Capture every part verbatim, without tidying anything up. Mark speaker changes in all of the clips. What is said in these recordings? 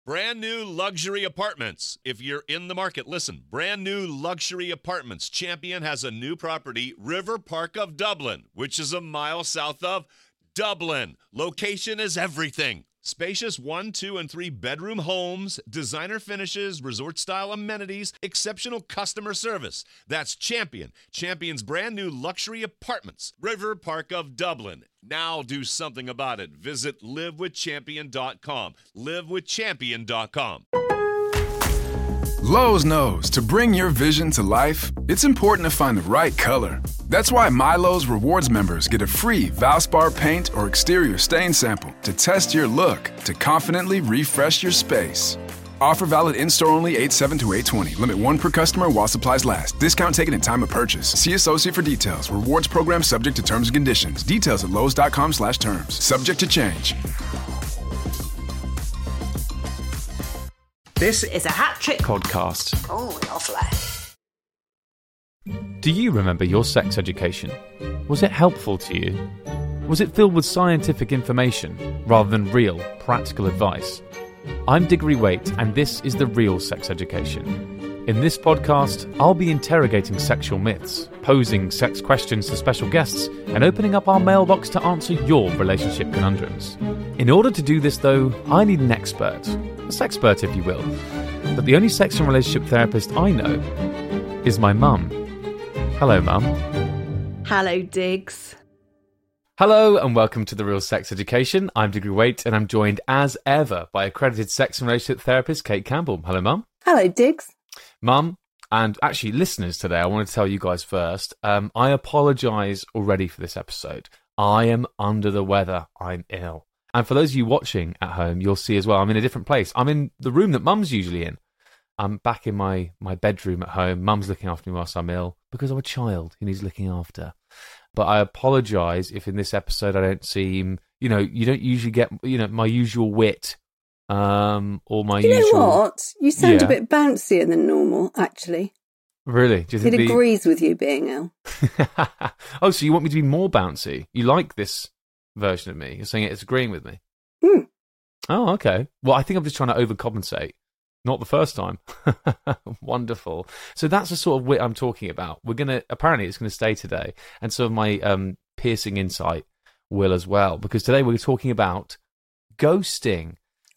Speaker 1: Brand new luxury apartments. If you're in the market, listen. Brand new luxury apartments. Champion has a new property, River Park of Dublin, which is a mile south of Dublin. Location is everything. Spacious one, two, and three bedroom homes, designer finishes, resort-style amenities, exceptional customer service. That's Champion. Champion's brand new luxury apartments. River Park of Dublin. Now do something about it. Visit live with champion dot com. live with champion dot com.
Speaker 2: Lowe's knows to bring your vision to life, it's important to find the right color. That's why MyLowe's Rewards members get a free Valspar paint or exterior stain sample to test your look to confidently refresh your space. Offer valid in-store only eight seven to eight twenty. Limit one per customer while supplies last. Discount taken in time of purchase. See associate for details. Rewards program subject to terms and conditions. Details at lowes.com slash terms. Subject to change.
Speaker 3: This is a Hat Trick
Speaker 4: podcast.
Speaker 3: Oh, lovely.
Speaker 4: Do you remember your sex education? Was it helpful to you? Was it filled with scientific information rather than real, practical advice? I'm Diggory Waite, and this is The Real Sex Education. In this podcast, I'll be interrogating sexual myths, posing sex questions to special guests, and opening up our mailbox to answer your relationship conundrums. In order to do this, though, I need an expert. A sexpert, if you will. But the only sex and relationship therapist I know is my mum. Hello, Mum.
Speaker 5: Hello, Diggs.
Speaker 4: Hello and welcome to The Real Sex Education. I'm Diggory Waite and I'm joined as ever by accredited sex and relationship therapist Kate Campbell. Hello, Mum.
Speaker 5: Hello, Diggs.
Speaker 4: Mum, and actually listeners today, I want to tell you guys first, um, I apologise already for this episode. I am under the weather. I'm ill. And for those of you watching at home, you'll see as well, I'm in a different place. I'm in the room that Mum's usually in. I'm back in my, my bedroom at home. Mum's looking after me whilst I'm ill because I'm a child who needs looking after. But I apologise if in this episode I don't seem, you know, you don't usually get, you know, my usual wit um, or my
Speaker 5: you
Speaker 4: usual...
Speaker 5: You know what? You sound
Speaker 4: yeah.
Speaker 5: a bit bouncier than normal, actually.
Speaker 4: Really? Do you think
Speaker 5: it
Speaker 4: the...
Speaker 5: agrees with you being ill.
Speaker 4: Oh, so you want me to be more bouncy? You like this version of me? You're saying it's agreeing with me?
Speaker 5: Hmm.
Speaker 4: Oh, okay. Well, I think I'm just trying to overcompensate. Not the first time. Wonderful. So that's the sort of wit I'm talking about. We're going to, apparently it's going to stay today. And some of my um, piercing insight will as well. Because today we're talking about ghosting.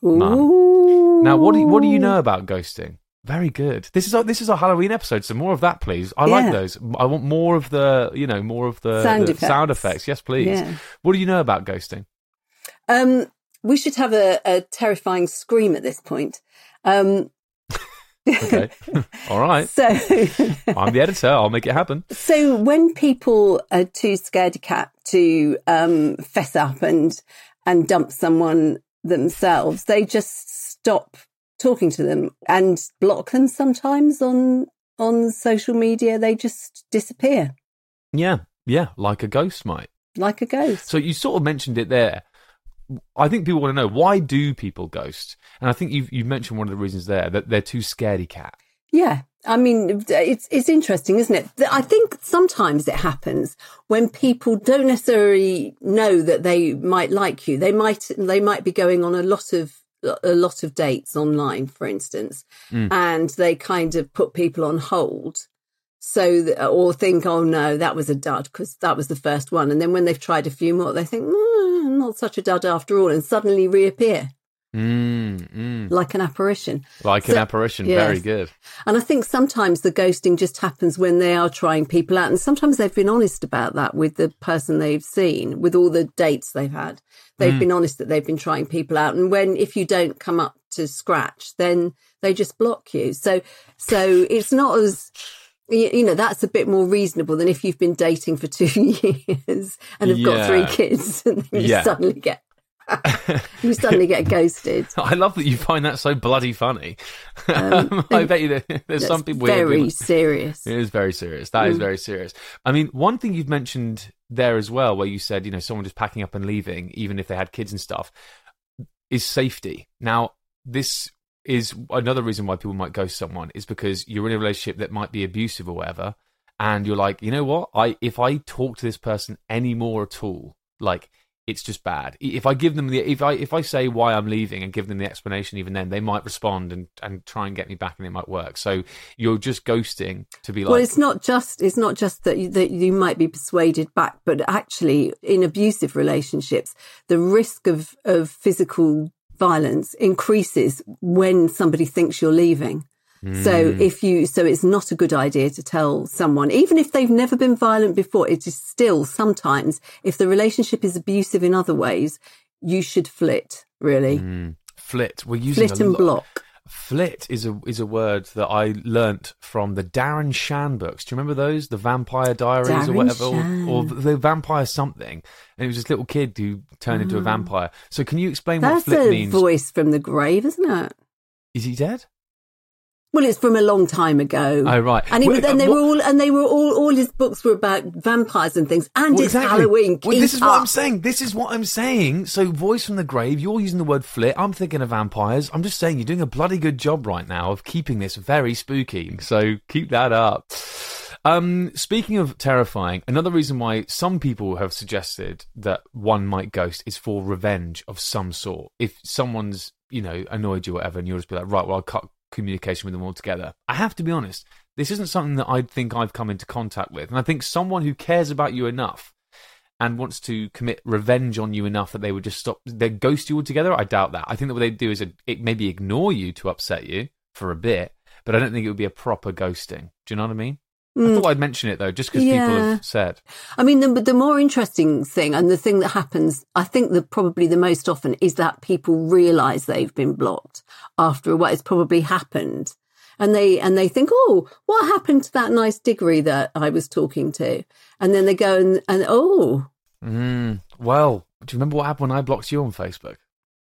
Speaker 4: Mum. Now, what do, you, what do you know about ghosting? Very good. This is our, this is our Halloween episode, so more of that, please. I yeah. like those. I want more of the, you know, more of the
Speaker 5: sound,
Speaker 4: the
Speaker 5: effects.
Speaker 4: sound effects. Yes, please. Yeah. What do you know about ghosting?
Speaker 5: Um, we should have a, a terrifying scream at this point. Um,
Speaker 4: okay. All right.
Speaker 5: So
Speaker 4: I'm the editor. I'll make it happen.
Speaker 5: So when people are too scaredy cat to um, fess up and and dump someone themselves, they just stop talking to them and block them sometimes on on social media. They just disappear.
Speaker 4: Yeah. Yeah. Like a ghost might.
Speaker 5: Like a ghost.
Speaker 4: So you sort of mentioned it there. I think people want to know, why do people ghost? And I think you've, you've mentioned one of the reasons there, that they're too scaredy cat.
Speaker 5: Yeah. I mean, it's it's interesting, isn't it? I think sometimes it happens when people don't necessarily know that they might like you. They might they might be going on a lot of a lot of dates online, for instance, mm. and they kind of put people on hold. So, that, or think, oh no, that was a dud because that was the first one. And then when they've tried a few more, they think, mm, not such a dud after all, and suddenly reappear.
Speaker 4: Mm, mm.
Speaker 5: Like an apparition.
Speaker 4: Like so, an apparition, yes. Very good.
Speaker 5: And I think sometimes the ghosting just happens when they are trying people out. And sometimes they've been honest about that with the person they've seen, with all the dates they've had. They've mm. been honest that they've been trying people out. And when, if you don't come up to scratch, then they just block you. So, so it's not as... You know, that's a bit more reasonable than if you've been dating for two years and have yeah. got three kids and then you yeah. suddenly get you suddenly get ghosted.
Speaker 4: I love that you find that so bloody funny. Um, I bet you there's some people...
Speaker 5: Very
Speaker 4: people,
Speaker 5: serious.
Speaker 4: It is very serious. That mm. is very serious. I mean, one thing you've mentioned there as well, where you said, you know, someone just packing up and leaving, even if they had kids and stuff, is safety. Now, this... is another reason why people might ghost someone, is because you're in a relationship that might be abusive or whatever, and you're like, you know what, I if I talk to this person anymore at all, like it's just bad. If I give them the, if I if I say why I'm leaving and give them the explanation, even then they might respond and, and try and get me back, and it might work. So you're just ghosting to be like.
Speaker 5: Well, it's not just it's not just that you, that you might be persuaded back, but actually in abusive relationships, the risk of of physical violence increases when somebody thinks you're leaving. So if you, so it's not a good idea to tell someone, even if they've never been violent before, it is still sometimes, if the relationship is abusive in other ways, you should flit, really.
Speaker 4: Mm. Flit. We're using
Speaker 5: Flit
Speaker 4: a
Speaker 5: and
Speaker 4: lo-
Speaker 5: block.
Speaker 4: Flit is a is a word that I learnt from the Darren Shan books. Do you remember those? The Vampire Diaries
Speaker 5: Darren
Speaker 4: or whatever,
Speaker 5: Shan.
Speaker 4: or, or the Vampire something. And it was this little kid who turned oh. into a vampire. So can you explain
Speaker 5: That's
Speaker 4: what flit
Speaker 5: a
Speaker 4: means?
Speaker 5: Voice from the grave, isn't it?
Speaker 4: Is he dead?
Speaker 5: Well, it's from a long time ago.
Speaker 4: Oh, right.
Speaker 5: And, he,
Speaker 4: Wait,
Speaker 5: and they
Speaker 4: what,
Speaker 5: were all, and they were all, all his books were about vampires and things. And
Speaker 4: well,
Speaker 5: it's
Speaker 4: exactly.
Speaker 5: Halloween.
Speaker 4: Well, this
Speaker 5: Keep
Speaker 4: is what
Speaker 5: up.
Speaker 4: I'm saying. This is what I'm saying. So, voice from the grave. You're using the word flit. I'm thinking of vampires. I'm just saying you're doing a bloody good job right now of keeping this very spooky. So, keep that up. Um, speaking of terrifying, another reason why some people have suggested that one might ghost is for revenge of some sort. If someone's, you know, annoyed you or whatever, and you'll just be like, right, well, I'll cut communication with them altogether. I have to be honest, this isn't something that I think I've come into contact with. And I think someone who cares about you enough and wants to commit revenge on you enough that they would just stop, they'd ghost you altogether, I doubt that. I think that what they'd do is it maybe ignore you to upset you for a bit, but I don't think it would be a proper ghosting. Do you know what I mean? Mm. I thought I'd mention it though, just because
Speaker 5: yeah.
Speaker 4: people have said.
Speaker 5: I mean, the, the more interesting thing and the thing that happens, I think that probably the most often is that people realise they've been blocked after what has probably happened. And they, and they think, oh, what happened to that nice Diggory that I was talking to? And then they go and, and oh.
Speaker 4: Mm, well, do you remember what happened when I blocked you on Facebook?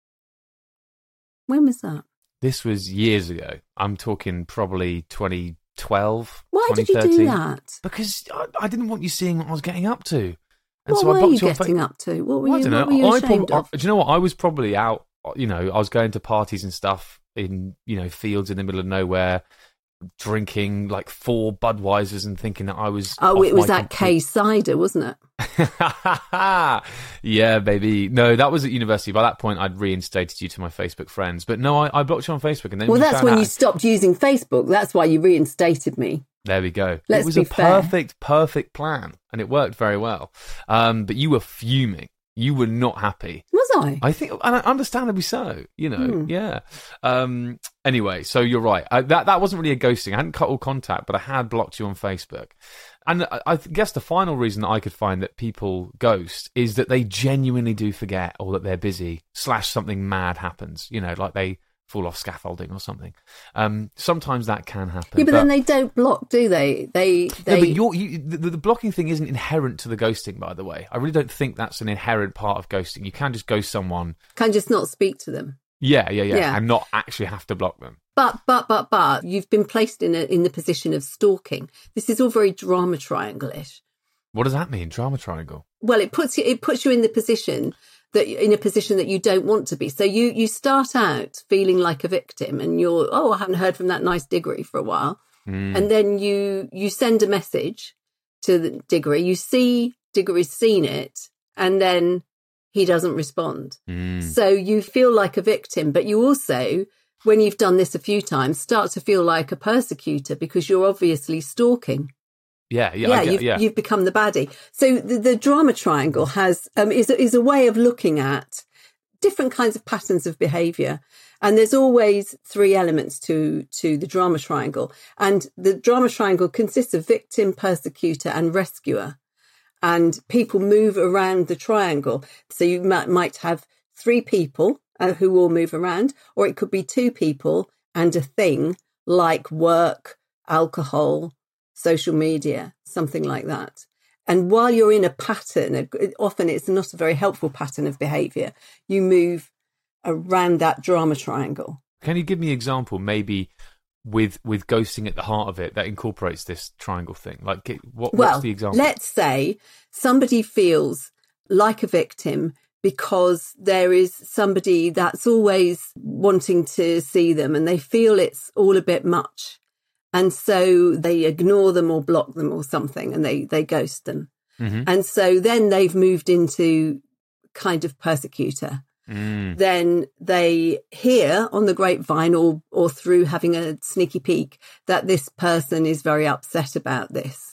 Speaker 5: When was that?
Speaker 4: This was years ago. I'm talking probably twenty twelve.
Speaker 5: Why did you do that?
Speaker 4: Because I, I didn't want you seeing what I was getting up to. And
Speaker 5: what
Speaker 4: so
Speaker 5: were
Speaker 4: I blocked
Speaker 5: you
Speaker 4: you
Speaker 5: getting
Speaker 4: fa-
Speaker 5: up to? What were
Speaker 4: well,
Speaker 5: you,
Speaker 4: I don't know.
Speaker 5: what were you
Speaker 4: I
Speaker 5: ashamed
Speaker 4: prob-
Speaker 5: of?
Speaker 4: I, do you know what? I was probably out, you know, I was going to parties and stuff in, you know, fields in the middle of nowhere, drinking like four Budweisers and thinking that I was...
Speaker 5: Oh, it was that
Speaker 4: complete...
Speaker 5: K cider, wasn't it?
Speaker 4: Yeah, baby. No, that was at university. By that point, I'd reinstated you to my Facebook friends. But no, I, I blocked you on Facebook. And then
Speaker 5: well,
Speaker 4: we
Speaker 5: that's when
Speaker 4: out...
Speaker 5: you stopped using Facebook. That's why you reinstated me.
Speaker 4: There we go.
Speaker 5: Let's
Speaker 4: it was
Speaker 5: be
Speaker 4: a
Speaker 5: fair.
Speaker 4: perfect, perfect plan. And it worked very well. Um, but you were fuming. You were not happy.
Speaker 5: Was I?
Speaker 4: I think, and understandably so, you know,
Speaker 5: Hmm.
Speaker 4: yeah. Um, anyway, so you're right. I, that that wasn't really a ghosting. I hadn't cut all contact, but I had blocked you on Facebook. And I, I guess the final reason that I could find that people ghost is that they genuinely do forget, or that they're busy, slash something mad happens, you know, like they fall off scaffolding or something. Um, sometimes that can happen.
Speaker 5: Yeah, but, but then they don't block, do they? They, they...
Speaker 4: No, but you're, you, the, the blocking thing isn't inherent to the ghosting, by the way. I really don't think that's an inherent part of ghosting. You can just ghost someone.
Speaker 5: Can just not speak to them.
Speaker 4: Yeah, yeah, yeah,
Speaker 5: Yeah.
Speaker 4: and not actually have to block them.
Speaker 5: But, but, but, but, you've been placed in a, in the position of stalking. This is all very drama triangle-ish.
Speaker 4: What does that mean, drama triangle?
Speaker 5: Well, it puts you, it puts you in the position that in a position that you don't want to be. So you, you start out feeling like a victim and you're, oh, I haven't heard from that nice Diggory for a while.
Speaker 4: Mm.
Speaker 5: And then you, you send a message to the Diggory. You see Diggory's seen it and then he doesn't respond.
Speaker 4: Mm.
Speaker 5: So you feel like a victim, but you also, when you've done this a few times, start to feel like a persecutor because you're obviously stalking.
Speaker 4: Yeah, yeah,
Speaker 5: Yeah,
Speaker 4: I get,
Speaker 5: you've,
Speaker 4: yeah.
Speaker 5: you've become the baddie. So the, the drama triangle has um, is is a way of looking at different kinds of patterns of behaviour, and there's always three elements to to the drama triangle. And the drama triangle consists of victim, persecutor, and rescuer. And people move around the triangle. So you might, might have three people uh, who all move around, or it could be two people and a thing like work, alcohol, social media, something like that. And while you're in a pattern, often it's not a very helpful pattern of behaviour, you move around that drama triangle.
Speaker 4: Can you give me an example, maybe with with ghosting at the heart of it, that incorporates this triangle thing? Like, what,
Speaker 5: well,
Speaker 4: what's the example?
Speaker 5: Let's say somebody feels like a victim because there is somebody that's always wanting to see them and they feel it's all a bit much. And so they ignore them or block them or something and they, they ghost them.
Speaker 4: Mm-hmm.
Speaker 5: And so then they've moved into kind of persecutor,
Speaker 4: Mm.
Speaker 5: then they hear on the grapevine or, or through having a sneaky peek that this person is very upset about this.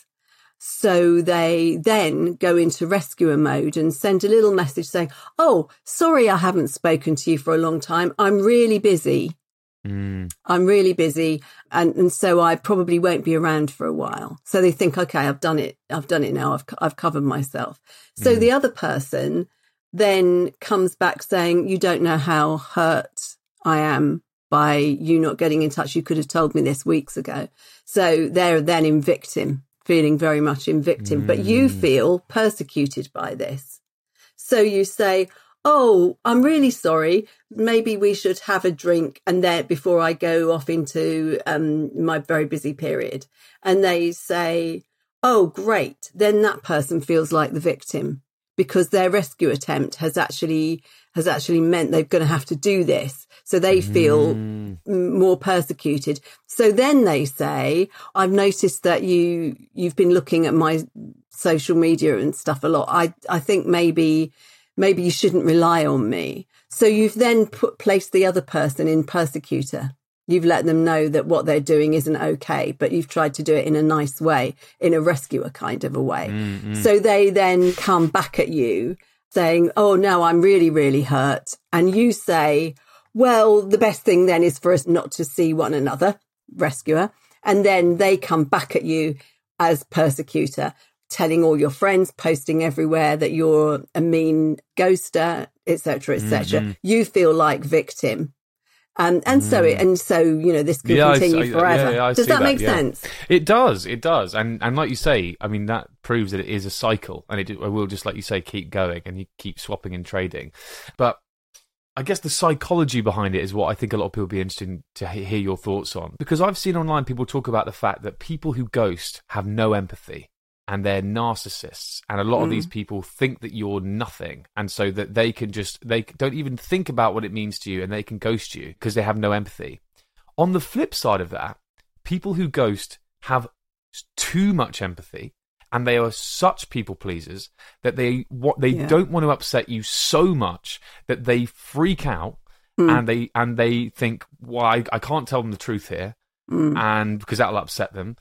Speaker 5: So they then go into rescuer mode and send a little message saying, oh, sorry, I haven't spoken to you for a long time. I'm really busy.
Speaker 4: Mm.
Speaker 5: I'm really busy. And, and so I probably won't be around for a while. So they think, okay, I've done it. I've done it now. I've, I've covered myself. So
Speaker 4: Mm.
Speaker 5: the other person then comes back saying, you don't know how hurt I am by you not getting in touch. You could have told me this weeks ago. So they're then in victim, feeling very much in victim,
Speaker 4: Mm.
Speaker 5: but you feel persecuted by this. So you say, oh, I'm really sorry. Maybe we should have a drink and then before I go off into um, my very busy period. And they say, oh, great. Then that person feels like the victim, because their rescue attempt has actually has actually meant they're going to have to do this. So they feel
Speaker 4: Mm.
Speaker 5: m- more persecuted. So then they say, I've noticed that you, you've been looking at my social media and stuff a lot. I, I think maybe, maybe you shouldn't rely on me. So you've then put, placed the other person in persecutor. You've let them know that what they're doing isn't okay, but you've tried to do it in a nice way, in a rescuer kind of a way.
Speaker 4: Mm-hmm.
Speaker 5: So they then come back at you saying, oh, no, I'm really, really hurt. And you say, well, the best thing then is for us not to see one another, rescuer. And then they come back at you as persecutor, telling all your friends, posting everywhere that you're a mean ghoster, et cetera, et cetera.
Speaker 4: Mm-hmm.
Speaker 5: You feel like victim. Um, and so it, and so, you know, this could
Speaker 4: Yeah, I-
Speaker 5: continue
Speaker 4: I-
Speaker 5: forever.
Speaker 4: yeah, yeah, I
Speaker 5: Does
Speaker 4: see
Speaker 5: that
Speaker 4: that,
Speaker 5: make
Speaker 4: yeah.
Speaker 5: sense?
Speaker 4: It does, it does, and and like you say, I mean that proves that it is a cycle, and it, it will just like you say keep going, and you keep swapping and trading. But I guess the psychology behind it is what I think a lot of people would be interested in to he- hear your thoughts on, because I've seen online people talk about the fact that people who ghost have no empathy. And they're narcissists, and a lot of
Speaker 5: Mm.
Speaker 4: these people think that you're nothing, and so that they can just they don't even think about what it means to you, and they can ghost you because they have no empathy. On the flip side of that, people who ghost have too much empathy, and they are such people pleasers that they what they
Speaker 5: Yeah.
Speaker 4: don't want to upset you so much that they freak out,
Speaker 5: Mm.
Speaker 4: and they and they think, well, I, I can't tell them the truth here,
Speaker 5: Mm.
Speaker 4: and because that'll upset them.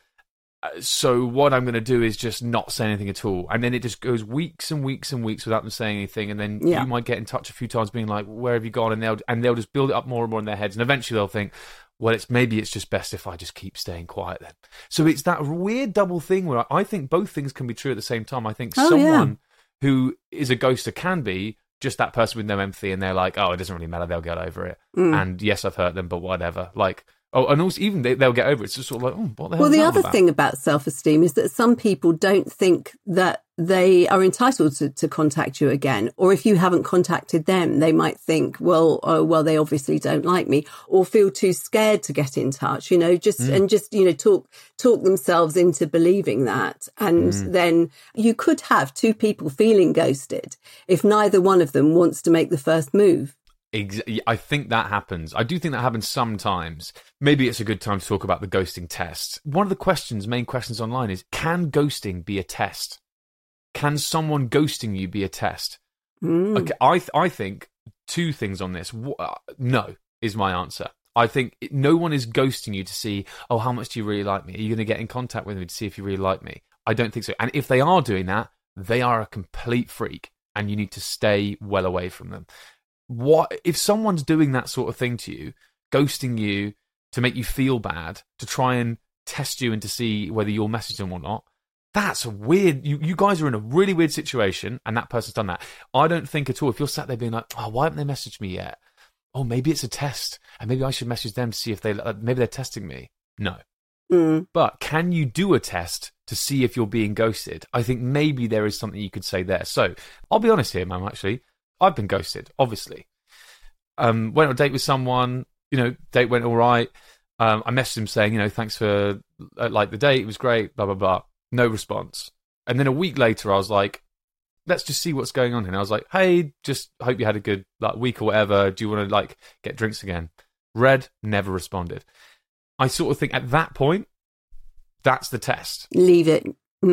Speaker 4: So what I'm going to do is just not say anything at all. And then it just goes weeks and weeks and weeks without them saying anything. And then
Speaker 5: Yeah.
Speaker 4: you might get in touch a few times being like, where have you gone? And they'll, and they'll just build it up more and more in their heads. And eventually they'll think, well, it's maybe it's just best if I just keep staying quiet then. So it's that weird double thing where I think both things can be true at the same time. I think
Speaker 5: Oh,
Speaker 4: someone who is a ghoster can be just that person with no empathy, and they're like, oh, it doesn't really matter. They'll get over it.
Speaker 5: Mm.
Speaker 4: And yes, I've hurt them, but whatever. Like, oh, and also even they, they'll get over it. It's just sort of like, oh, what the hell
Speaker 5: Well,
Speaker 4: is
Speaker 5: the
Speaker 4: that
Speaker 5: other
Speaker 4: about?
Speaker 5: thing about self-esteem is that some people don't think that they are entitled to, to contact you again. Or if you haven't contacted them, they might think, well, oh, well, they obviously don't like me, or feel too scared to get in touch, you know, just,
Speaker 4: Mm.
Speaker 5: and just, you know, talk, talk themselves into believing that. And
Speaker 4: Mm.
Speaker 5: then you could have two people feeling ghosted if neither one of them wants to make the first move.
Speaker 4: Ex- I think that happens. I do think that happens sometimes. Maybe it's a good time to talk about the ghosting test. One of the questions, main questions online is, can ghosting be a test? Can someone ghosting you be a test?
Speaker 5: Mm.
Speaker 4: Okay, I th- I think two things on this. Wh- uh, No is my answer. I think it, no one is ghosting you to see, oh, how much do you really like me? Are you going to get in contact with me to see if you really like me? I don't think so. And if they are doing that, they are a complete freak, and you need to stay well away from them. What if someone's doing that sort of thing to you, ghosting you to make you feel bad, to try and test you and to see whether you'll message them or not? That's weird. You you guys are in a really weird situation, and that person's done that. I don't think at all. If you're sat there being like, oh, why haven't they messaged me yet? Oh, maybe it's a test, and maybe I should message them to see if they uh, maybe they're testing me. No.
Speaker 5: Mm.
Speaker 4: But can you do a test to see if you're being ghosted? I think maybe there is something you could say there. So I'll be honest here, man. Actually, I've been ghosted. Obviously, um, went on a date with someone. You know, date went all right. Um, I messaged him saying, you know, thanks for uh, like the date. It was great. Blah blah blah. No response. And then a week later, I was like, let's just see what's going on here. And I was like, hey, just hope you had a good like week or whatever. Do you want to like get drinks again? Read, never responded. I sort of think at that point, that's the test.
Speaker 5: Leave it. Mm.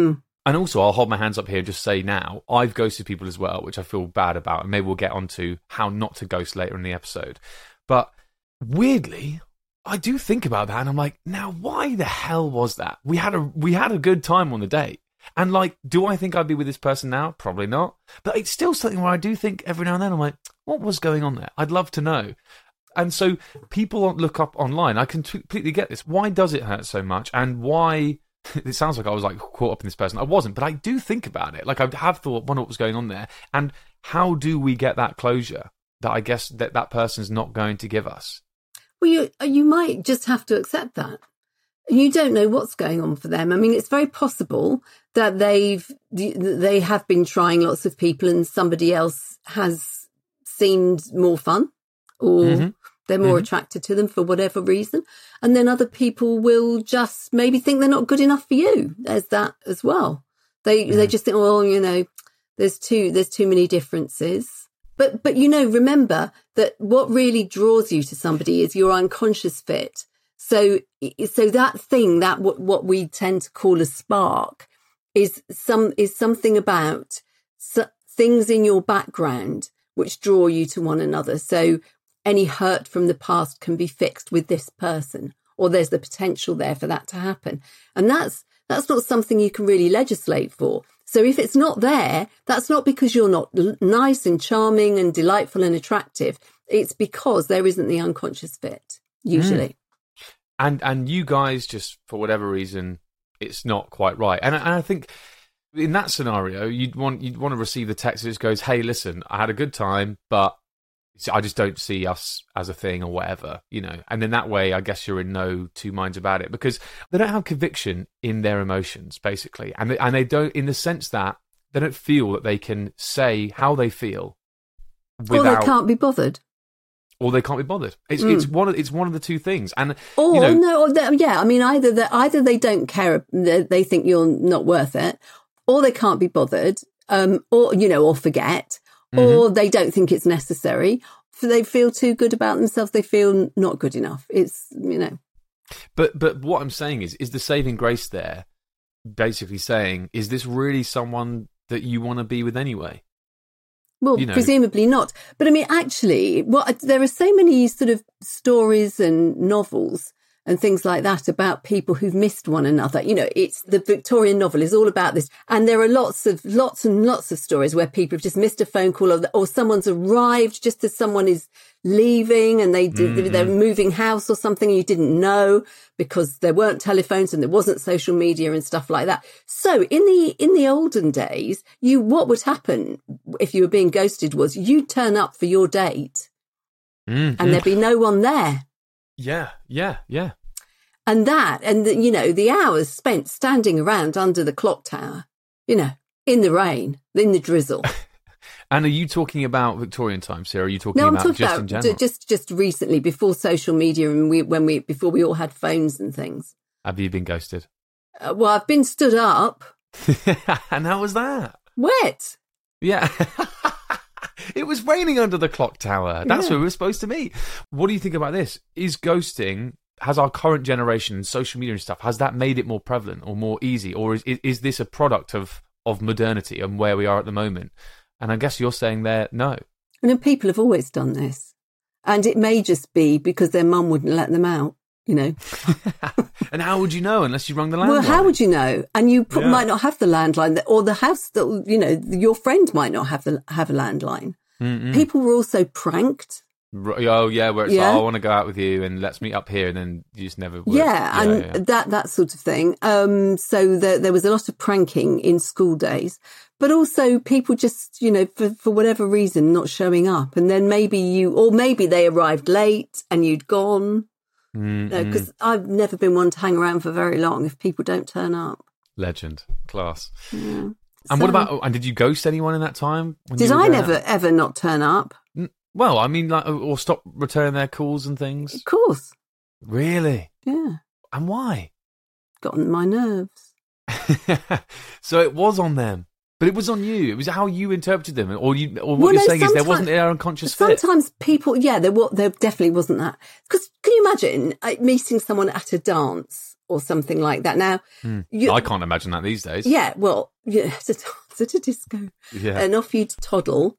Speaker 4: And also, I'll hold my hands up here and just say now, I've ghosted people as well, which I feel bad about. And maybe we'll get onto how not to ghost later in the episode. But weirdly, I do think about that, and I'm like, now why the hell was that? We had a we had a good time on the date. And like, do I think I'd be with this person now? Probably not. But it's still something where I do think every now and then I'm like, what was going on there? I'd love to know. And so people look up online. I can t- completely get this. Why does it hurt so much? And why... It sounds like I was like caught up in this person. I wasn't, but I do think about it. Like I have thought, wonder what was going on there. And how do we get that closure that I guess that that person's not going to give us?
Speaker 5: Well, you you might just have to accept that. You don't know what's going on for them. I mean, it's very possible that they've they have been trying lots of people, and somebody else has seemed more fun, or mm-hmm. they're more mm-hmm. attracted to them for whatever reason. And then other people will just maybe think they're not good enough for you. There's that as well. They mm-hmm. they just think, well, you know, there's too there's too many differences. But, but you know, remember that what really draws you to somebody is your unconscious fit. So, so that thing, that what, what we tend to call a spark is some, is something about so, things in your background which draw you to one another. So any hurt from the past can be fixed with this person, or there's the potential there for that to happen. And that's, that's not something you can really legislate for. So if it's not there, that's not because you're not l- nice and charming and delightful and attractive. It's because there isn't the unconscious fit, usually.
Speaker 4: Mm. And and you guys, just for whatever reason, it's not quite right. And, and I think in that scenario, you'd want you'd want to receive the text that just goes, hey, listen, I had a good time, but I just don't see us as a thing or whatever, you know. And in that way, I guess you're in no two minds about it, because they don't have conviction in their emotions, basically. And they, and they don't, in the sense that they don't feel that they can say how they feel without...
Speaker 5: Or they can't be bothered.
Speaker 4: Or they can't be bothered. It's mm. it's one of it's one of the two things. And
Speaker 5: or
Speaker 4: you know,
Speaker 5: no, or they, yeah, I mean, either that either they don't care, they think you're not worth it, or they can't be bothered, um, or you know, or forget. Or they don't think it's necessary. They feel too good about themselves. They feel not good enough. It's, you know.
Speaker 4: But but what I'm saying is, is the saving grace there basically saying, is this really someone that you want to be with anyway?
Speaker 5: Well, you know. Presumably not. But I mean, actually, what there are so many sort of stories and novels and things like that about people who've missed one another. You know, it's the Victorian novel is all about this. And there are lots of, lots and lots of stories where people have just missed a phone call, or, or someone's arrived just as someone is leaving, and they did, mm-hmm. they're moving house or something, and you didn't know because there weren't telephones and there wasn't social media and stuff like that. So in the, in the olden days, you, what would happen if you were being ghosted was you'd turn up for your date mm-hmm. and there'd be no one there.
Speaker 4: Yeah, yeah, yeah.
Speaker 5: And that, and the, you know, the hours spent standing around under the clock tower, you know, in the rain, in the drizzle.
Speaker 4: And are you talking about Victorian times here? Or are you talking
Speaker 5: no,
Speaker 4: about
Speaker 5: I'm talking
Speaker 4: just
Speaker 5: about
Speaker 4: in general?
Speaker 5: D- just just recently, before social media, and we when we before we all had phones and things.
Speaker 4: Have you been ghosted?
Speaker 5: Uh, well, I've been stood up.
Speaker 4: And how was that?
Speaker 5: Wet.
Speaker 4: Yeah. It was raining under the clock tower. That's yeah. where we were supposed to meet. What do you think about this? Is ghosting, has our current generation and social media and stuff, has that made it more prevalent or more easy? Or is is this a product of, of modernity and where we are at the moment? And I guess you're saying there, no.
Speaker 5: And then people have always done this. And it may just be because their mum wouldn't let them out, you know.
Speaker 4: And how would you know unless you rung the landline?
Speaker 5: Well, how would you know? And you put,
Speaker 4: yeah. might
Speaker 5: not have the landline, or the house that, you know, your friend might not have the have a landline. Mm-mm. People were also pranked.
Speaker 4: Oh, yeah, where it's yeah. like, oh, I want to go out with you and let's meet up here, and then you just never would.
Speaker 5: Yeah, yeah and yeah. that that sort of thing. Um, so there, there was a lot of pranking in school days, but also people just, you know, for, for whatever reason, not showing up. And then maybe you, or maybe they arrived late and you'd gone. Because mm-hmm. no, I've never been one to hang around for very long if people don't turn up.
Speaker 4: Legend. Class.
Speaker 5: Yeah.
Speaker 4: And
Speaker 5: so,
Speaker 4: what about, and did you ghost anyone in that time? When
Speaker 5: did I never,
Speaker 4: out?
Speaker 5: ever not turn up?
Speaker 4: Well, I mean, like, or stop returning their calls and things?
Speaker 5: Of course.
Speaker 4: Really?
Speaker 5: Yeah.
Speaker 4: And why?
Speaker 5: Got on my nerves.
Speaker 4: So it was on them. But it was on you. It was how you interpreted them, or you, or what
Speaker 5: well,
Speaker 4: you're
Speaker 5: no,
Speaker 4: saying is there wasn't their unconscious fit.
Speaker 5: Sometimes people, yeah, there, there definitely wasn't that. Because can you imagine uh, meeting someone at a dance or something like that? Now,
Speaker 4: Hmm.
Speaker 5: you,
Speaker 4: I can't imagine that these days.
Speaker 5: yeah, well, yeah, at a dance, at a disco,
Speaker 4: Yeah.
Speaker 5: and off you'd toddle.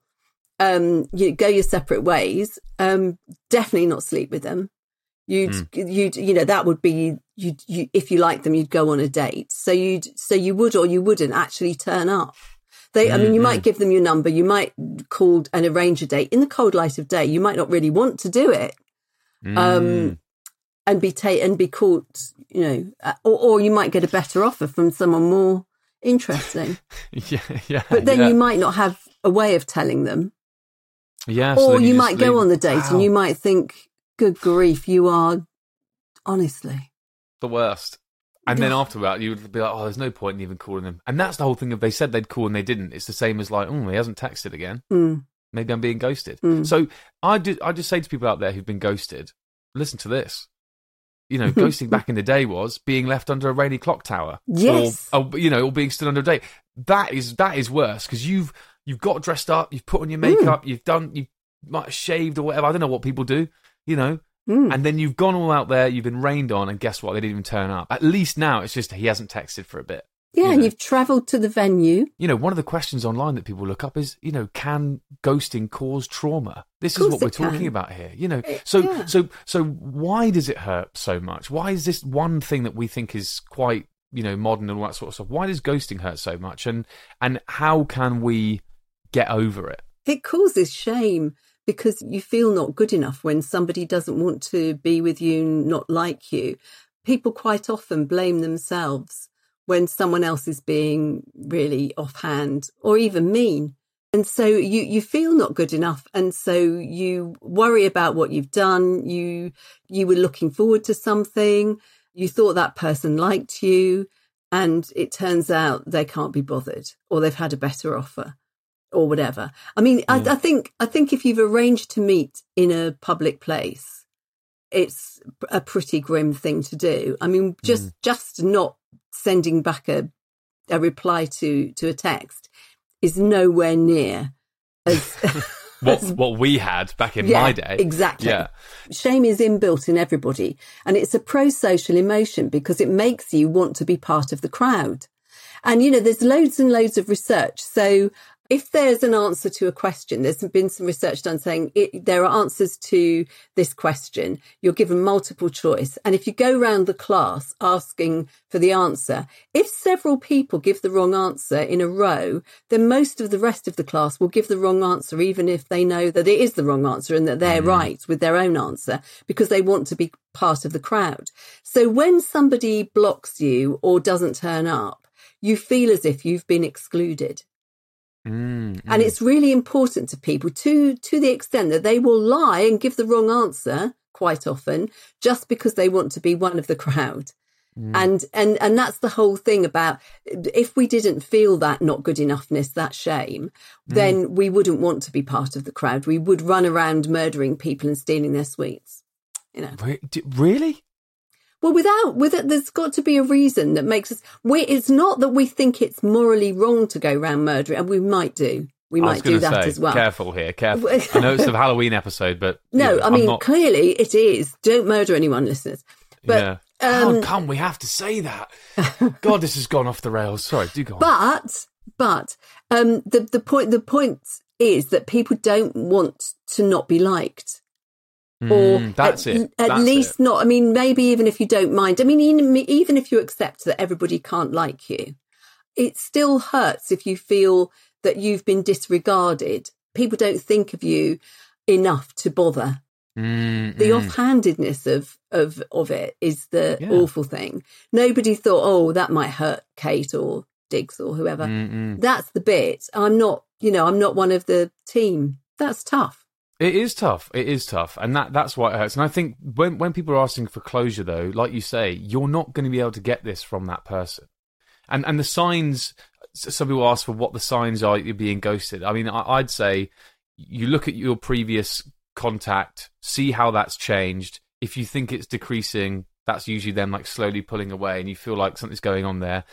Speaker 5: Um, you go your separate ways. Um, definitely not sleep with them. You'd,
Speaker 4: Mm.
Speaker 5: you'd, you know, that would be you. You, if you liked them, you'd go on a date. So you'd, so you would or you wouldn't actually turn up. They, I mean, you
Speaker 4: Mm-hmm.
Speaker 5: might give them your number. You might call and arrange a date in the cold light of day. You might not really want to do it,
Speaker 4: Mm.
Speaker 5: um, and be ta- and be caught. You know, uh, or, or you might get a better offer from someone more interesting.
Speaker 4: yeah, yeah.
Speaker 5: But then
Speaker 4: yeah.
Speaker 5: you might not have a way of telling them.
Speaker 4: yeah, so
Speaker 5: Or
Speaker 4: then
Speaker 5: you
Speaker 4: just
Speaker 5: might go
Speaker 4: leave-
Speaker 5: on the date
Speaker 4: Wow.
Speaker 5: and you might think, good grief, you are, honestly.
Speaker 4: the worst. And then after that, you would be like, oh, there's no point in even calling them. And that's the whole thing. If they said they'd call and they didn't, it's the same as like, oh, he hasn't texted again.
Speaker 5: Mm.
Speaker 4: Maybe I'm being ghosted.
Speaker 5: Mm.
Speaker 4: So I, do, I just say to people out there who've been ghosted, listen to this. You know, ghosting back in the day was being left under a rainy clock tower.
Speaker 5: Yes.
Speaker 4: Or, or you know, or being stood under a date. That is that is worse because you've you've got dressed up, you've put on your makeup, you've done, you might have shaved or whatever. I don't know what people do, you know.
Speaker 5: Mm.
Speaker 4: And then you've gone all out there, you've been rained on, and guess what? They didn't even turn up. At least now it's just he hasn't texted for a bit.
Speaker 5: Yeah,
Speaker 4: you
Speaker 5: and
Speaker 4: know.
Speaker 5: you've travelled to the venue.
Speaker 4: You know, one of the questions online that people look up is, you know, can ghosting cause trauma? This is
Speaker 5: Course
Speaker 4: what we're
Speaker 5: it can.
Speaker 4: talking about here. You know, so
Speaker 5: yeah.
Speaker 4: so so why does it hurt so much? Why is this one thing that we think is quite, you know, modern and all that sort of stuff? Why does ghosting hurt so much? And and how can we get over it?
Speaker 5: It causes shame because you feel not good enough when somebody doesn't want to be with you, not like you. People quite often blame themselves when someone else is being really offhand or even mean. And so you, you feel not good enough. And so you worry about what you've done. You, you were looking forward to something. You thought that person liked you. And it turns out they can't be bothered or they've had a better offer or whatever. I mean,
Speaker 4: Mm.
Speaker 5: I, I think, I think if you've arranged to meet in a public place, it's a pretty grim thing to do. I mean, just,
Speaker 4: Mm.
Speaker 5: just not sending back a, a reply to, to a text is nowhere near as
Speaker 4: What what we had back in
Speaker 5: yeah,
Speaker 4: my day.
Speaker 5: Exactly.
Speaker 4: Yeah.
Speaker 5: Shame is inbuilt in everybody, and it's a pro-social emotion because it makes you want to be part of the crowd. And, you know, there's loads and loads of research. So if there's an answer to a question, there's been some research done saying it, there are answers to this question. You're given multiple choice. And if you go around the class asking for the answer, if several people give the wrong answer in a row, then most of the rest of the class will give the wrong answer, even if they know that it is the wrong answer and that they're mm. right with their own answer, because they want to be part of the crowd. So when somebody blocks you or doesn't turn up, you feel as if you've been excluded.
Speaker 4: Mm, mm.
Speaker 5: And it's really important to people to, to the extent that they will lie and give the wrong answer quite often just because they want to be one of the crowd. Mm. And, and, and that's the whole thing about if we didn't feel that not good enoughness, that shame, mm. then we wouldn't want to be part of the crowd. We would run around murdering people and stealing their sweets. You know,
Speaker 4: Re- really?
Speaker 5: Well, without, with it, there's got to be a reason that makes us, we, it's not that we think it's morally wrong to go around murdering, and we might do. We
Speaker 4: I
Speaker 5: might do that
Speaker 4: say,
Speaker 5: as well.
Speaker 4: Careful here, careful. I know it's a Halloween episode, but...
Speaker 5: No,
Speaker 4: you know,
Speaker 5: I mean,
Speaker 4: not...
Speaker 5: clearly it is. Don't murder anyone, listeners. But,
Speaker 4: yeah.
Speaker 5: um,
Speaker 4: How come we have to say that? God, this has gone off the rails. Sorry, do go on.
Speaker 5: But, but, um, the, the point, the point is that people don't want to not be liked. Or
Speaker 4: mm, that's
Speaker 5: at,
Speaker 4: it.
Speaker 5: at
Speaker 4: that's
Speaker 5: least
Speaker 4: it.
Speaker 5: not. I mean, maybe even if you don't mind. I mean, even, even if you accept that everybody can't like you, it still hurts if you feel that you've been disregarded. People don't think of you enough to bother.
Speaker 4: Mm,
Speaker 5: the
Speaker 4: mm.
Speaker 5: offhandedness of, of, of it is the
Speaker 4: Yeah.
Speaker 5: awful thing. Nobody thought, oh, that might hurt Kate or Diggs or whoever.
Speaker 4: Mm-mm.
Speaker 5: That's the bit. I'm not, you know, I'm not one of the team. That's tough.
Speaker 4: It is tough. It is tough. And that, that's why it hurts. And I think when, when people are asking for closure, though, like you say, you're not going to be able to get this from that person. And and the signs, some people ask for what the signs are you're being ghosted. I mean, I, I'd say you look at your previous contact, see how that's changed. If you think it's decreasing, that's usually them like slowly pulling away and you feel like something's going on there.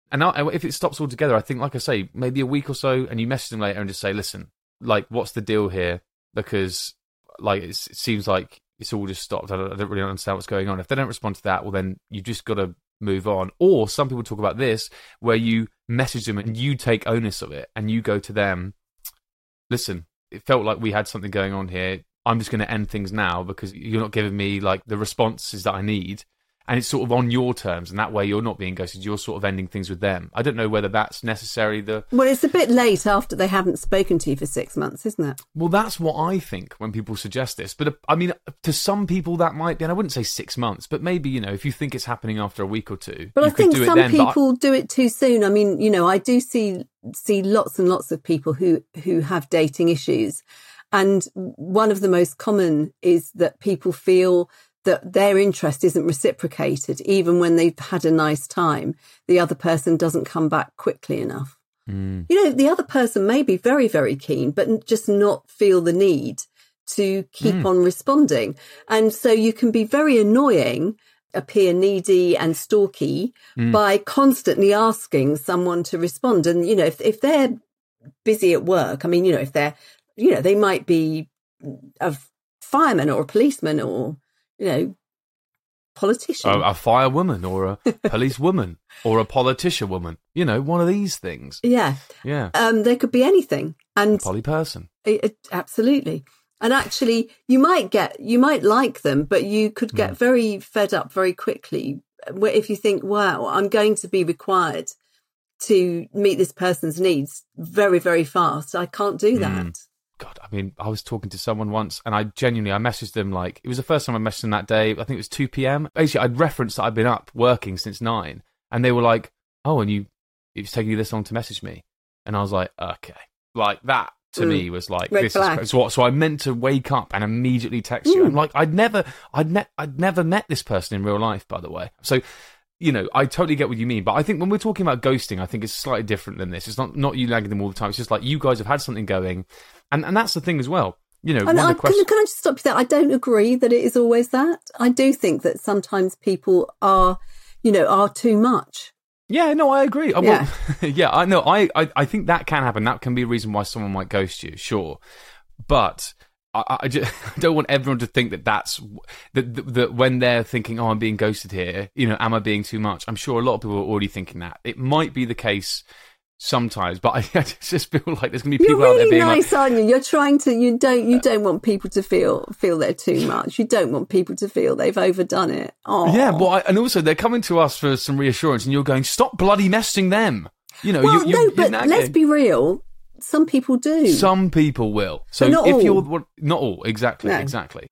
Speaker 4: And I, if it stops altogether, I think, like I say, maybe a week or so, and you message them later and just say, listen, like, what's the deal here? Because, like, it's, it seems like it's all just stopped. I don't, I don't really understand what's going on. If they don't respond to that, well, then you've just got to move on. Or some people talk about this, where you message them and you take onus of it, and you go to them, listen, it felt like we had something going on here. I'm just going to end things now because you're not giving me, like, the responses that I need. And it's sort of on your terms, and that way you're not being ghosted. You're sort of ending things with them. I don't know whether that's necessarily the...
Speaker 5: Well, it's a bit late after they haven't spoken to you for six months, isn't it?
Speaker 4: Well, that's what I think when people suggest this. But, uh, I mean, to some people that might be, and I wouldn't say six months, but maybe, you know, if you think it's happening after a week or two,
Speaker 5: but
Speaker 4: you
Speaker 5: I think
Speaker 4: could do
Speaker 5: some
Speaker 4: it then,
Speaker 5: people
Speaker 4: I...
Speaker 5: do it too soon. I mean, you know, I do see see lots and lots of people who, who have dating issues. And one of the most common is that people feel that their interest isn't reciprocated, even when they've had a nice time. The other person doesn't come back quickly enough. Mm. You know, the other person may be very, very keen, but just not feel the need to keep mm. on responding. And so you can be very annoying, appear needy and stalky mm. by constantly asking someone to respond. And, you know, if, if they're busy at work, I mean, you know, if they're, you know, they might be a fireman or a policeman or, you know, politician.
Speaker 4: A, a firewoman or a police woman or a politician woman. You know, one of these things.
Speaker 5: Yeah.
Speaker 4: Yeah.
Speaker 5: Um, they could be anything. And
Speaker 4: a poly person.
Speaker 5: It, it, absolutely. And actually, you might get, you might like them, but you could get mm. very fed up very quickly if you think, wow, I'm going to be required to meet this person's needs very, very fast. I can't do that. Mm.
Speaker 4: God, I mean, I was talking to someone once, and I genuinely, I messaged them, like, it was the first time I messaged them that day. I think it was two p.m. Basically, I'd referenced that I'd been up working since nine, and they were like, oh, and you, it's taking you this long to message me. And I was like, okay. Like, that, to mm. me, was like,
Speaker 5: Red
Speaker 4: this
Speaker 5: flag.
Speaker 4: is what, so I meant to wake up and immediately text mm. you. I'm like, I'd never, I'd, ne- I'd never met this person in real life, by the way. So, you know, I totally get what you mean, but I think when we're talking about ghosting, I think it's slightly different than this. It's not, not you nagging them all the time. It's just like, you guys have had something going. And and that's the thing as well. You know,
Speaker 5: and
Speaker 4: one
Speaker 5: I,
Speaker 4: of the questions...
Speaker 5: can, can I just stop you there? I don't agree that it is always that. I do think that sometimes people are, you know, are too much.
Speaker 4: Yeah, no, I agree. I,
Speaker 5: yeah,
Speaker 4: well, yeah, I know. I, I I think that can happen. That can be a reason why someone might ghost you, sure. But I, I, just, I don't want everyone to think that that's that, that that when they're thinking, oh, I'm being ghosted here. You know, am I being too much? I'm sure a lot of people are already thinking that. It might be the case sometimes, but I, I just feel like there's going to be people
Speaker 5: You're really
Speaker 4: out there being
Speaker 5: nice,
Speaker 4: like,
Speaker 5: aren't you? You're trying to. You don't. You don't want people to feel feel they're too much. You don't want people to feel they've overdone it. Oh,
Speaker 4: yeah. Well, I, and also they're coming to us for some reassurance, and you're going, stop bloody messaging them. You know,
Speaker 5: well,
Speaker 4: you,
Speaker 5: no,
Speaker 4: you,
Speaker 5: but let's be real. Some people do.
Speaker 4: Some people will. So
Speaker 5: but not
Speaker 4: if
Speaker 5: all.
Speaker 4: you're what, not all, exactly,
Speaker 5: no.
Speaker 4: exactly.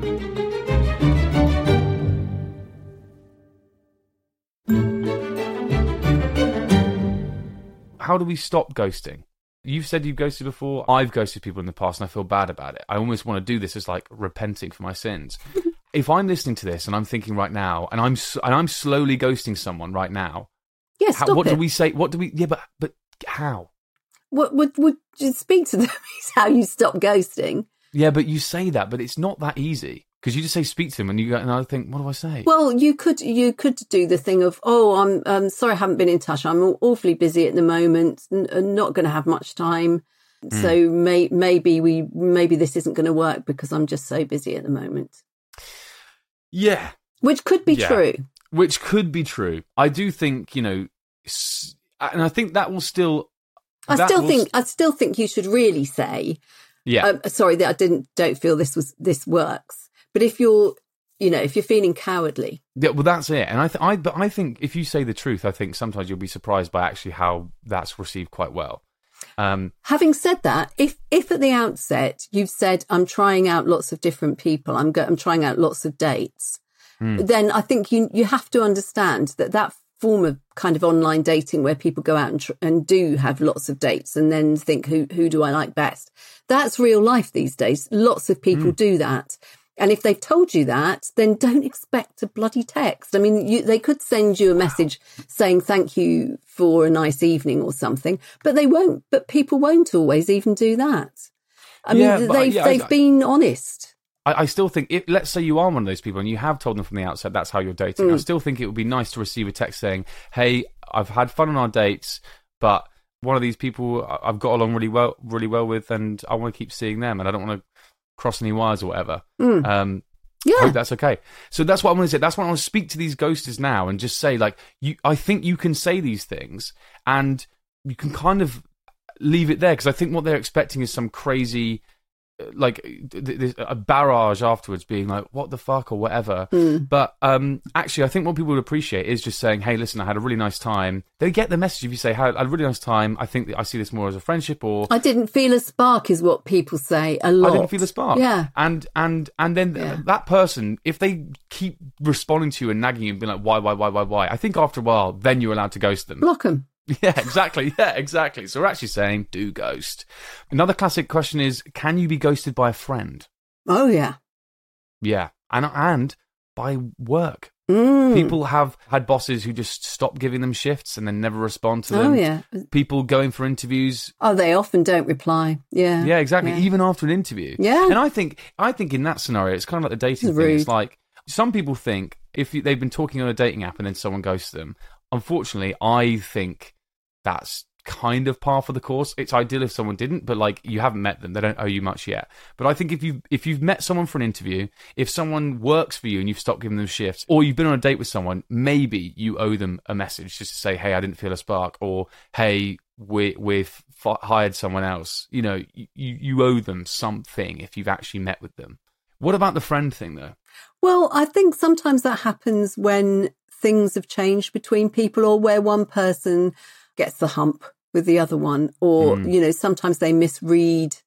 Speaker 4: How do we stop ghosting? You've said you've ghosted before. I've ghosted people in the past, and I feel bad about it. I almost want to do this as like repenting for my sins. If I'm listening to this and I'm thinking right now, and I'm and I'm slowly ghosting someone right now,
Speaker 5: yeah,
Speaker 4: how,
Speaker 5: stop
Speaker 4: what
Speaker 5: it.
Speaker 4: do we say? What do we? Yeah, but but how?
Speaker 5: What would would you speak to them? Is how you stop ghosting.
Speaker 4: Yeah, but you say that, but it's not that easy. Because you just say speak to them, and you go, and I think, what do I say?
Speaker 5: Well, you could you could do the thing of, oh, I'm um, sorry, I haven't been in touch. I'm awfully busy at the moment, n- not going to have much time. Mm. So may- maybe we maybe this isn't going to work because I'm just so busy at the moment.
Speaker 4: Yeah,
Speaker 5: which could be
Speaker 4: yeah.
Speaker 5: true.
Speaker 4: Which could be true. I do think, you know, and I think that will still.
Speaker 5: I
Speaker 4: that
Speaker 5: still
Speaker 4: will
Speaker 5: think
Speaker 4: st-
Speaker 5: I still think you should really say,
Speaker 4: yeah.
Speaker 5: Um, sorry that I didn't don't feel this was this works. But if you're, you know, if you're feeling cowardly.
Speaker 4: Yeah, well, that's it. And I, th- I, but I think if you say the truth, I think sometimes you'll be surprised by actually how that's received quite well. Um,
Speaker 5: Having said that, if, if at the outset you've said, I'm trying out lots of different people, I'm, go- I'm trying out lots of dates, mm. then I think you, you have to understand that that form of kind of online dating where people go out and, tr- and do have lots of dates and then think, who, who do I like best? That's real life these days. Lots of people mm. do that. And if they've told you that, then don't expect a bloody text. I mean, you, they could send you a message saying thank you for a nice evening or something, but they won't. But people won't always even do that. I
Speaker 4: yeah,
Speaker 5: mean,
Speaker 4: but,
Speaker 5: they've,
Speaker 4: yeah,
Speaker 5: they've
Speaker 4: I,
Speaker 5: been honest.
Speaker 4: I, I still think, if, let's say you are one of those people and you have told them from the outset that's how you're dating, mm. I still think it would be nice to receive a text saying, hey, I've had fun on our dates, but one of these people I've got along really well, really well with, and I want to keep seeing them, and I don't want to cross any wires or whatever.
Speaker 5: Mm.
Speaker 4: Um,
Speaker 5: yeah,
Speaker 4: I hope that's okay. So that's what I want to say. That's why I want to speak to these ghosters now and just say, like, you. I think you can say these things, and you can kind of leave it there, because I think what they're expecting is some crazy, like, th- th- a barrage afterwards, being like, what the fuck, or whatever.
Speaker 5: Mm.
Speaker 4: But um, actually, I think what people would appreciate is just saying, hey, listen, I had a really nice time. They get the message if you say, hey, I had a really nice time. I think that I see this more as a friendship, or
Speaker 5: I didn't feel a spark is what people say a lot.
Speaker 4: I didn't feel a spark.
Speaker 5: Yeah.
Speaker 4: And and and then
Speaker 5: Yeah.
Speaker 4: that person, if they keep responding to you and nagging you and being like, why, why, why, why, why? I think after a while, then you're allowed to ghost them.
Speaker 5: Block them.
Speaker 4: Yeah, exactly. Yeah, exactly. So we're actually saying, do ghost. Another classic question is, can you be ghosted by a friend?
Speaker 5: Oh, yeah.
Speaker 4: Yeah. And and by work.
Speaker 5: Mm.
Speaker 4: People have had bosses who just stop giving them shifts and then never respond to them.
Speaker 5: Oh, yeah.
Speaker 4: People going for interviews.
Speaker 5: Oh, they often don't reply. Yeah.
Speaker 4: Yeah, exactly.
Speaker 5: Yeah.
Speaker 4: Even after an interview.
Speaker 5: Yeah.
Speaker 4: And I think I think in that scenario, it's kind of like the dating
Speaker 5: It's
Speaker 4: thing.
Speaker 5: rude.
Speaker 4: It's like, some people think if you, they've been talking on a dating app and then someone ghosts them. Unfortunately, I think that's kind of par for the course. It's ideal if someone didn't, but like, you haven't met them, they don't owe you much yet. But I think if you if you've met someone for an interview, if someone works for you and you've stopped giving them shifts, or you've been on a date with someone, maybe you owe them a message just to say, hey, I didn't feel a spark, or hey, we we've f- hired someone else. You know, you you owe them something if you've actually met with them. What about the friend thing though?
Speaker 5: Well, I think sometimes that happens when things have changed between people, or where one person gets the hump with the other one, or,
Speaker 4: Mm.
Speaker 5: you know, sometimes they misread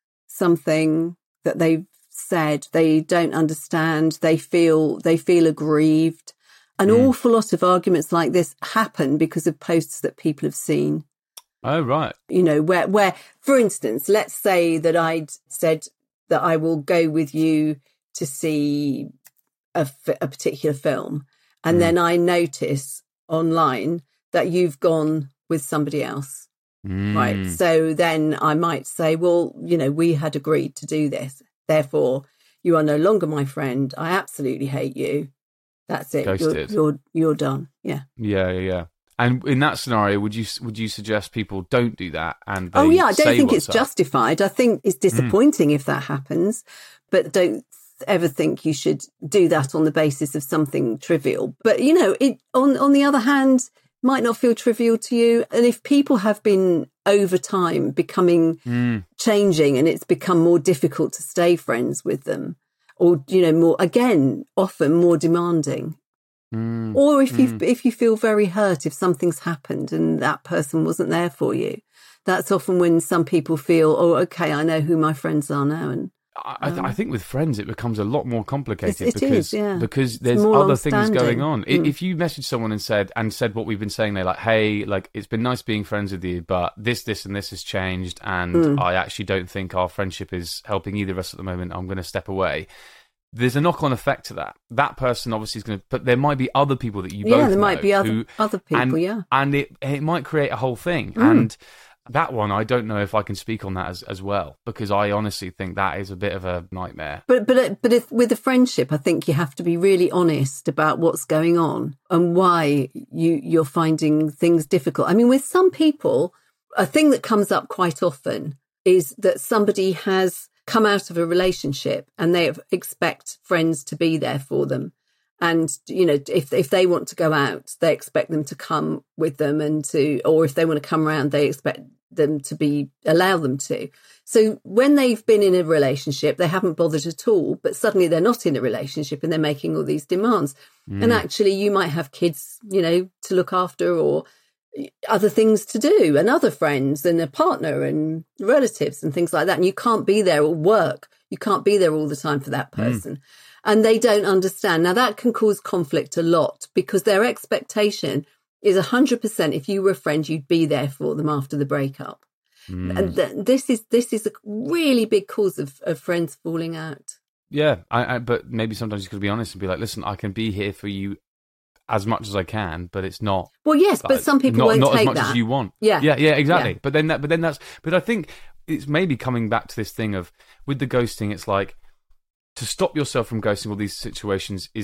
Speaker 5: something that they've said. They don't understand. They feel, they feel aggrieved. An
Speaker 4: Mm.
Speaker 5: awful lot of arguments like this happen because of posts that people have seen.
Speaker 4: Oh, right.
Speaker 5: You know, where, where, for instance, let's say that I'd said that I will go with you to see a, f- a particular film. And
Speaker 4: Mm.
Speaker 5: then I notice online that you've gone with somebody else.
Speaker 4: Mm.
Speaker 5: Right. So then I might say, well, you know, we had agreed to do this. Therefore, you are no longer my friend. I absolutely hate you. That's it. You're,
Speaker 4: Ghosted.
Speaker 5: you're, you're done. Yeah.
Speaker 4: Yeah, yeah, yeah. And in that scenario, would you would you suggest people don't do that? And they
Speaker 5: Oh, yeah. I don't
Speaker 4: say
Speaker 5: think
Speaker 4: what's
Speaker 5: it's
Speaker 4: up?
Speaker 5: justified. I think it's disappointing if that happens, but don't ever think you should do that on the basis of something trivial. But, you know, it on, on the other hand, might not feel trivial to you. And if people have been over time becoming
Speaker 4: Mm.
Speaker 5: changing, and it's become more difficult to stay friends with them, or, you know, more, again, often more demanding.
Speaker 4: Mm.
Speaker 5: Or if you if you feel very hurt if something's happened and that person wasn't there for you, that's often when some people feel, oh, okay, I know who my friends are now. And
Speaker 4: I, th- I think with friends it becomes a lot more complicated
Speaker 5: It- it
Speaker 4: because
Speaker 5: is, yeah.
Speaker 4: because
Speaker 5: It's
Speaker 4: there's
Speaker 5: more
Speaker 4: other things
Speaker 5: long-standing.
Speaker 4: going on. I
Speaker 5: Mm.
Speaker 4: If you message someone and said and said what we've been saying, they're like, hey, like, it's been nice being friends with you, but this, this, and this has changed, and
Speaker 5: Mm.
Speaker 4: I actually don't think our friendship is helping either of us at the moment. I'm going to step away. There's a knock-on effect to that. That person obviously is going to, but there might be other people that you both
Speaker 5: yeah, there might
Speaker 4: know
Speaker 5: be other
Speaker 4: who-
Speaker 5: other people.
Speaker 4: and,
Speaker 5: yeah.
Speaker 4: and it it might create a whole thing.
Speaker 5: Mm.
Speaker 4: And that one, I don't know if I can speak on that as, as well, because I honestly think that is a bit of a nightmare.
Speaker 5: But but but if, with a friendship, I think you have to be really honest about what's going on and why you you're finding things difficult. I mean, with some people, a thing that comes up quite often is that somebody has come out of a relationship and they expect friends to be there for them. And, you know, if if they want to go out, they expect them to come with them, and to, or if they want to come around, they expect them to be, allow them to. So when they've been in a relationship, they haven't bothered at all, but suddenly they're not in a relationship and they're making all these demands.
Speaker 4: Mm.
Speaker 5: And actually you might have kids, you know, to look after, or other things to do, and other friends and a partner and relatives and things like that. And you can't be there, or work. You can't be there all the time for that person. Mm. And they don't understand. Now that can cause conflict a lot, because their expectation is one hundred percent if you were a friend, you'd be there for them after the breakup. Mm. And th- this is this is a really big cause of, of friends falling out.
Speaker 4: Yeah, I, I, but maybe sometimes you could be honest and be like, listen, I can be here for you as much as I can, but it's not.
Speaker 5: Well, yes, but
Speaker 4: like,
Speaker 5: some people
Speaker 4: not,
Speaker 5: won't
Speaker 4: not
Speaker 5: take
Speaker 4: as much
Speaker 5: that.
Speaker 4: as you want.
Speaker 5: Yeah,
Speaker 4: yeah, yeah, exactly.
Speaker 5: Yeah.
Speaker 4: But then that, but then that's, but I think it's maybe coming back to this thing of with the ghosting. It's like, to stop yourself from ghosting all these situations is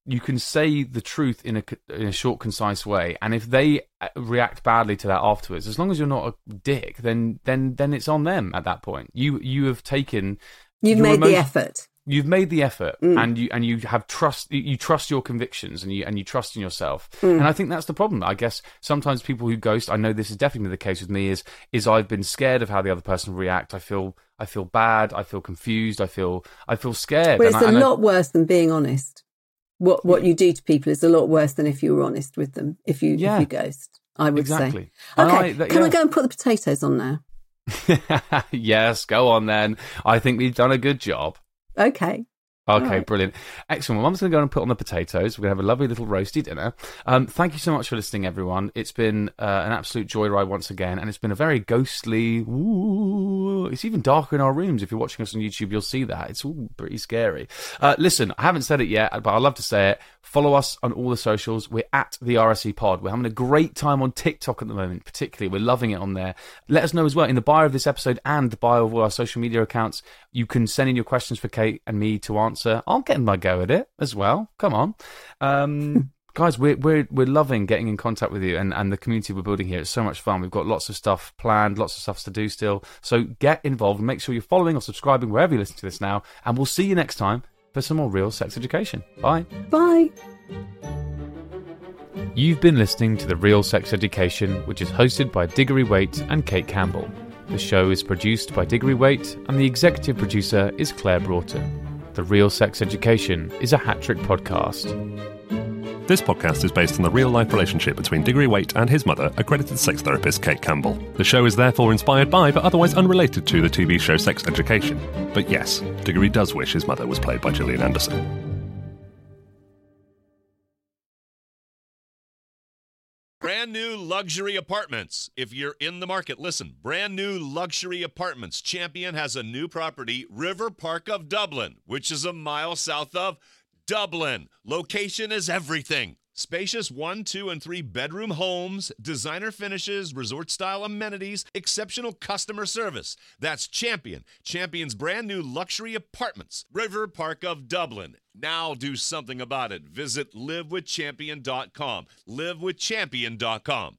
Speaker 4: you can say the truth in a, in a short, concise way, and if they react badly to that afterwards, as long as you're not a dick, then then then it's on them at that point. You you have taken,
Speaker 5: you've made
Speaker 4: emotion,
Speaker 5: the effort.
Speaker 4: You've made the effort,
Speaker 5: mm.
Speaker 4: and you and you have trust. You trust your convictions, and you and you trust in yourself. Mm. And I think that's the problem. I guess sometimes people who ghost, I know this is definitely the case with me, is is I've been scared of how the other person will react. I feel I feel bad. I feel confused. I feel I feel scared.
Speaker 5: But it's
Speaker 4: and
Speaker 5: a
Speaker 4: I,
Speaker 5: lot I, worse than being honest. What what you do to people is a lot worse than if you were honest with them. If you yeah, if you ghost, I would
Speaker 4: exactly.
Speaker 5: say. Okay,
Speaker 4: I, that,
Speaker 5: can
Speaker 4: yeah.
Speaker 5: I go and put the potatoes on now?
Speaker 4: Yes, go on then. I think we've done a good job.
Speaker 5: Okay.
Speaker 4: Okay,
Speaker 5: right.
Speaker 4: Brilliant. Excellent. Well, Mum's going to go and put on the potatoes. We're going to have a lovely little roasty dinner. Um, thank you so much for listening, everyone. It's been uh, an absolute joyride once again, and it's been a very ghostly... Ooh, it's even darker in our rooms. If you're watching us on YouTube, you'll see that. It's all pretty scary. Uh, listen, I haven't said it yet, but I'd love to say it. Follow us on all the socials. We're at the R S E Pod. We're having a great time on TikTok at the moment, particularly. We're loving it on there. Let us know as well, in the bio of this episode and the bio of all our social media accounts, you can send in your questions for Kate and me to answer. I'll get my go at it as well. Come on. Um, guys, we're, we're, we're loving getting in contact with you and, and the community we're building here. It's so much fun. We've got lots of stuff planned, lots of stuff to do still. So get involved and make sure you're following or subscribing wherever you listen to this now. And we'll see you next time for some more Real Sex Education. Bye.
Speaker 5: Bye.
Speaker 4: You've been listening to The Real Sex Education, which is hosted by Diggory Waite and Kate Campbell. The show is produced by Diggory Waite, and the executive producer is Claire Broughton. The Real Sex Education is a hat-trick podcast.
Speaker 3: This podcast is based on the real-life relationship between Diggory Waite and his mother, accredited sex therapist Kate Campbell. The show is therefore inspired by, but otherwise unrelated to, the T V show Sex Education. But yes, Diggory does wish his mother was played by Gillian Anderson.
Speaker 1: Brand new luxury apartments. If you're in the market, listen. Brand new luxury apartments. Champion has a new property, River Park of Dublin, which is a mile south of Dublin. Location is everything. Spacious one, two, and three bedroom homes, designer finishes, resort-style amenities, exceptional customer service. That's Champion. Champion's brand new luxury apartments, River Park of Dublin. Now do something about it. Visit live with champion dot com. live with champion dot com.